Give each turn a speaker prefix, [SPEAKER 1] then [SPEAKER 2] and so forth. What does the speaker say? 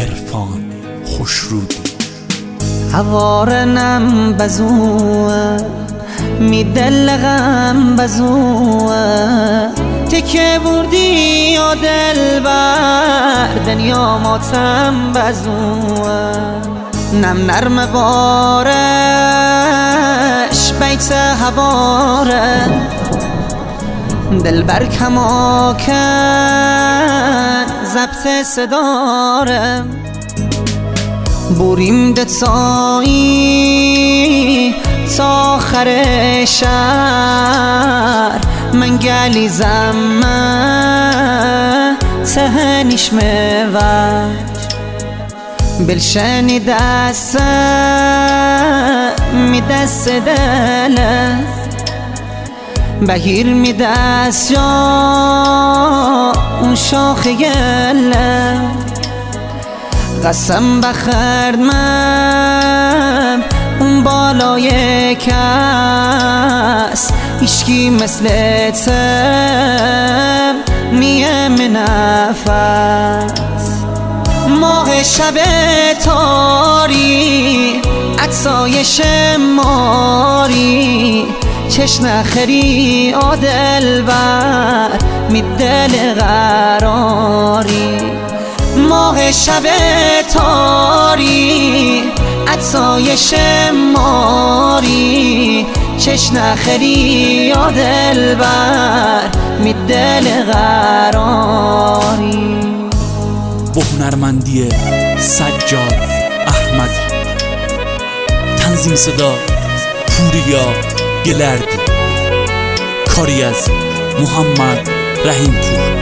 [SPEAKER 1] عرفان خوشرودی.
[SPEAKER 2] هوارنم بزوه میدل غم بزوه تکه بردی یا دل بر دنیا ماتم بزوه نم نرم بارش بیت هواره دل بر کماکن ضبط صدارم بریم دتایی تا آخر شهر من گلیزم تهنیش موج بلشنی دست می دست دله بگیر می دست یا اون شاخ گله قسم بخورد من اون بالای کس هیچکی مثل تم نیم نفس ماه شب تاری عطسایش ماری چشم خری آدل بر می دل قراری ماه شب تاری عطسایش ماری چشم خری یا دل بر می دل قراری.
[SPEAKER 1] با هنرمندی سجاد احمدی، تنظیم صدا پوریا گلردی، کاری از محمد رحیم پور.